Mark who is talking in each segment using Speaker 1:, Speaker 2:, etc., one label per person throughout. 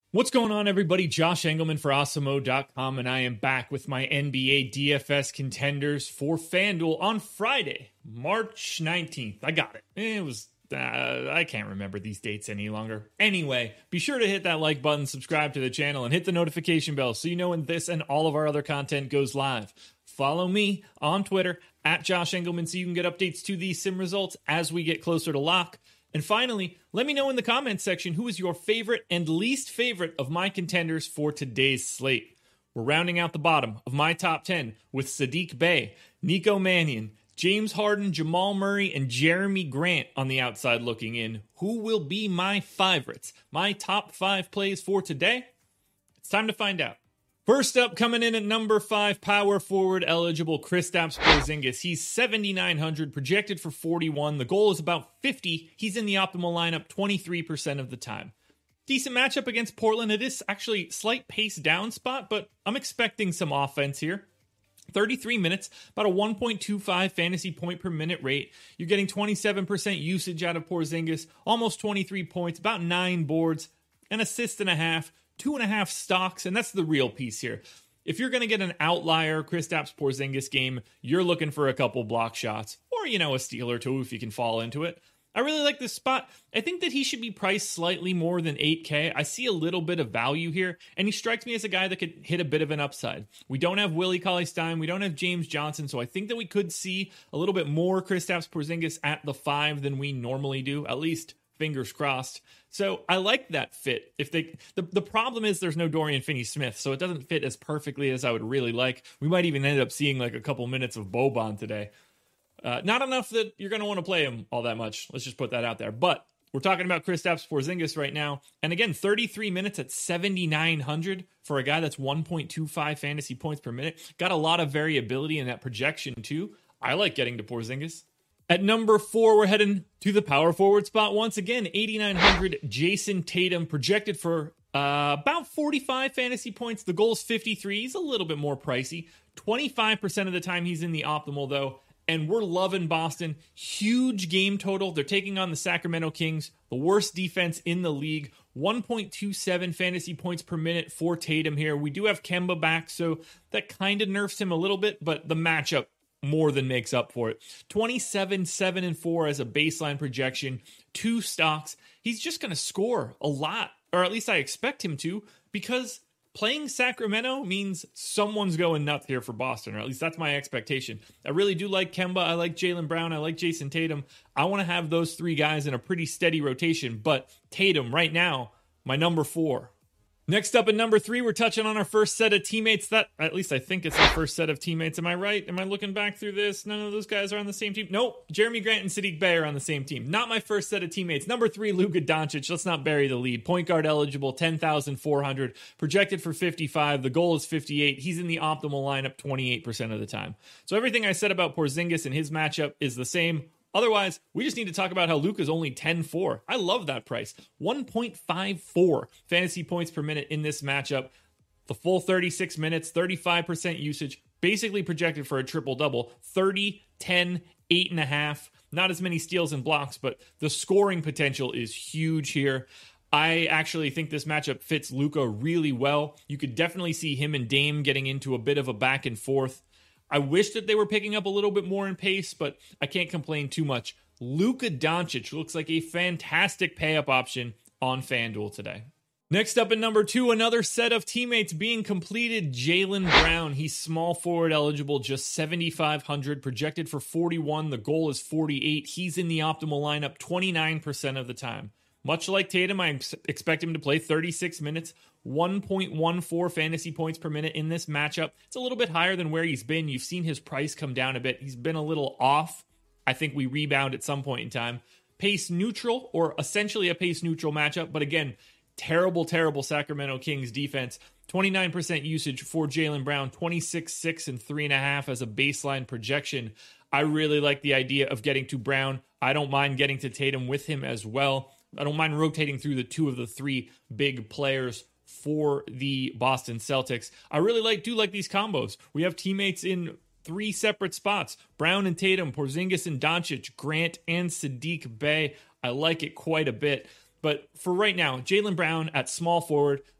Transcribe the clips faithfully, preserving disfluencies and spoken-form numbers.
Speaker 1: What's going on, everybody? Josh Engelman for Awesemo dot com, and I am back with my N B A D F S contenders for FanDuel on Friday, March nineteenth. I got it. It was, uh, I can't remember these dates any longer. Anyway, be sure to hit that like button, subscribe to the channel, and hit the notification bell so you know when this and all of our other content goes live. Follow me on Twitter, at Josh Engelman, so you can get updates to these sim results as we get closer to lock. And finally, let me know in the comments section who is your favorite and least favorite of my contenders for today's slate. We're rounding out the bottom of my top ten with Saddiq Bey, Nico Mannion, James Harden, Jamal Murray, and Jeremy Grant on the outside looking in. Who will be my favorites? My top five plays for today? It's time to find out. First up, coming in at number five, power forward eligible Kristaps Porzingis. He's seventy-nine hundred, projected for forty-one. The goal is about fifty. He's in the optimal lineup twenty-three percent of the time. Decent matchup against Portland. It is actually slight pace down spot, but I'm expecting some offense here. thirty-three minutes, about a one point two five fantasy point per minute rate. You're getting twenty-seven percent usage out of Porzingis, almost twenty-three points, about nine boards, an assist and a half. Two and a half stocks, and that's the real piece here. If you're going to get an outlier Kristaps Porzingis game, you're looking for a couple block shots, or, you know, a steal or two if you can fall into it. I really like this spot. I think that he should be priced slightly more than eight K. I see a little bit of value here, and he strikes me as a guy that could hit a bit of an upside. We don't have Willie Cauley-Stein. We don't have James Johnson, so I think that we could see a little bit more Kristaps Porzingis at the five than we normally do, at least fingers crossed. So I like that fit. If they, the, the problem is there's no Dorian Finney-Smith, so it doesn't fit as perfectly as I would really like. We might even end up seeing like a couple minutes of Boban today. Uh, not enough that you're going to want to play him all that much. Let's just put that out there. But we're talking about Kristaps Porzingis right now. And again, thirty-three minutes at seventy-nine hundred for a guy that's one point two five fantasy points per minute. Got a lot of variability in that projection too. I like getting to Porzingis. At number four, we're heading to the power forward spot once again. eighty-nine hundred, Jayson Tatum, projected for uh, about forty-five fantasy points. The goal is fifty-three. He's a little bit more pricey. twenty-five percent of the time he's in the optimal, though. And we're loving Boston. Huge game total. They're taking on the Sacramento Kings, the worst defense in the league. one point two seven fantasy points per minute for Tatum here. We do have Kemba back, so that kind of nerfs him a little bit, but the matchup more than makes up for it. twenty-seven, seven, and four as a baseline projection. Two stocks. He's just going to score a lot, or at least I expect him to, because playing Sacramento means someone's going nuts here for Boston, or at least that's my expectation. I really do like Kemba. I like Jaylen Brown. I like Jayson Tatum. I want to have those three guys in a pretty steady rotation, but Tatum right now, my number four. Next up at number three, we're touching on our first set of teammates. That, at least I think it's our first set of teammates. Am I right? Am I looking back through this? None of those guys are on the same team? Nope. Jeremy Grant and Saddiq Bey are on the same team. Not my first set of teammates. Number three, Luka Doncic. Let's not bury the lead. Point guard eligible, ten thousand four hundred. Projected for fifty-five. The goal is fifty-eight. He's in the optimal lineup twenty-eight percent of the time. So everything I said about Porzingis and his matchup is the same. Otherwise, we just need to talk about how Luka's only ten four. I love that price. one point five four fantasy points per minute in this matchup. The full thirty-six minutes, thirty-five percent usage, basically projected for a triple-double. thirty, ten, eight and a half. Not as many steals and blocks, but the scoring potential is huge here. I actually think this matchup fits Luka really well. You could definitely see him and Dame getting into a bit of a back and forth. I wish that they were picking up a little bit more in pace, but I can't complain too much. Luka Doncic looks like a fantastic pay-up option on FanDuel today. Next up at number two, another set of teammates being completed. Jaylen Brown. He's small forward eligible, just seventy-five hundred, projected for forty-one. The goal is forty-eight. He's in the optimal lineup twenty-nine percent of the time. Much like Tatum, I ex- expect him to play thirty-six minutes, one point one four fantasy points per minute in this matchup. It's a little bit higher than where he's been. You've seen his price come down a bit. He's been a little off. I think we rebound at some point in time. Pace neutral, or essentially a pace neutral matchup, but again, terrible, terrible Sacramento Kings defense. twenty-nine percent usage for Jaylen Brown, twenty-six, six, and three and a half as a baseline projection. I really like the idea of getting to Brown. I don't mind getting to Tatum with him as well. I don't mind rotating through the two of the three big players for the Boston Celtics. I really like do like these combos. We have teammates in three separate spots. Brown and Tatum, Porzingis and Doncic, Grant and Saddiq Bey. I like it quite a bit. But for right now, Jaylen Brown at small forward,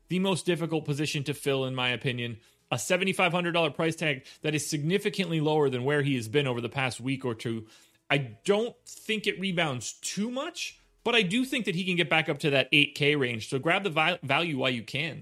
Speaker 1: the most difficult position to fill, in my opinion. A seven thousand five hundred dollars price tag that is significantly lower than where he has been over the past week or two. I don't think it rebounds too much, but I do think that he can get back up to that eight K range. So grab the vi- value while you can.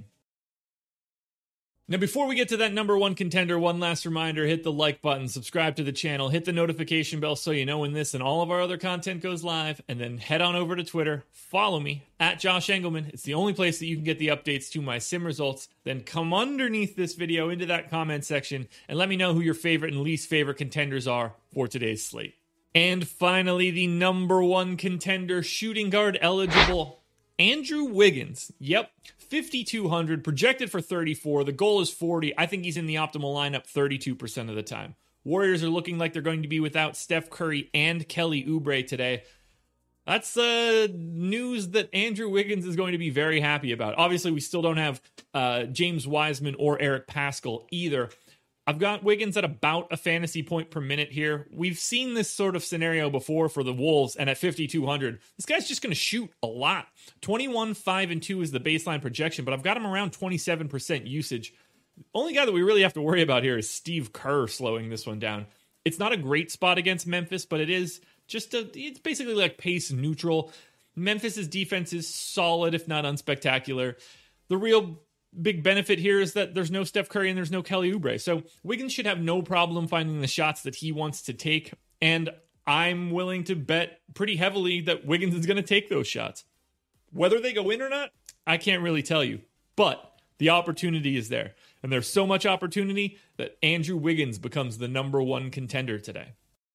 Speaker 1: Now, before we get to that number one contender, one last reminder, hit the like button, subscribe to the channel, hit the notification bell so you know when this and all of our other content goes live, and then head on over to Twitter, follow me, at Josh Engelman. It's the only place that you can get the updates to my sim results. Then come underneath this video into that comment section and let me know who your favorite and least favorite contenders are for today's slate. And finally, the number one contender, shooting guard eligible, Andrew Wiggins. Yep, fifty-two hundred, projected for thirty-four. The goal is forty. I think he's in the optimal lineup thirty-two percent of the time. Warriors are looking like they're going to be without Steph Curry and Kelly Oubre today. That's uh, news that Andrew Wiggins is going to be very happy about. Obviously, we still don't have uh, James Wiseman or Eric Paschall either. I've got Wiggins at about a fantasy point per minute here. We've seen this sort of scenario before for the Wolves, and at fifty-two hundred, this guy's just going to shoot a lot. twenty-one, five, and two is the baseline projection, but I've got him around twenty-seven percent usage. Only guy that we really have to worry about here is Steve Kerr slowing this one down. It's not a great spot against Memphis, but it is just a, it's basically like pace neutral. Memphis's defense is solid, if not unspectacular. The real big benefit here is that there's no Steph Curry and there's no Kelly Oubre. So Wiggins should have no problem finding the shots that he wants to take. And I'm willing to bet pretty heavily that Wiggins is going to take those shots. Whether they go in or not, I can't really tell you. But the opportunity is there. And there's so much opportunity that Andrew Wiggins becomes the number one contender today.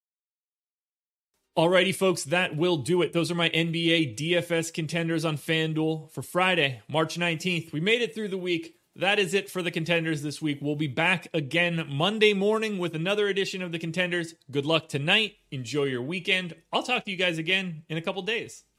Speaker 1: Alrighty, folks, that will do it. Those are my N B A D F S contenders on FanDuel for Friday, March nineteenth. We made it through the week. That is it for the contenders this week. We'll be back again Monday morning with another edition of the contenders. Good luck tonight. Enjoy your weekend. I'll talk to you guys again in a couple days.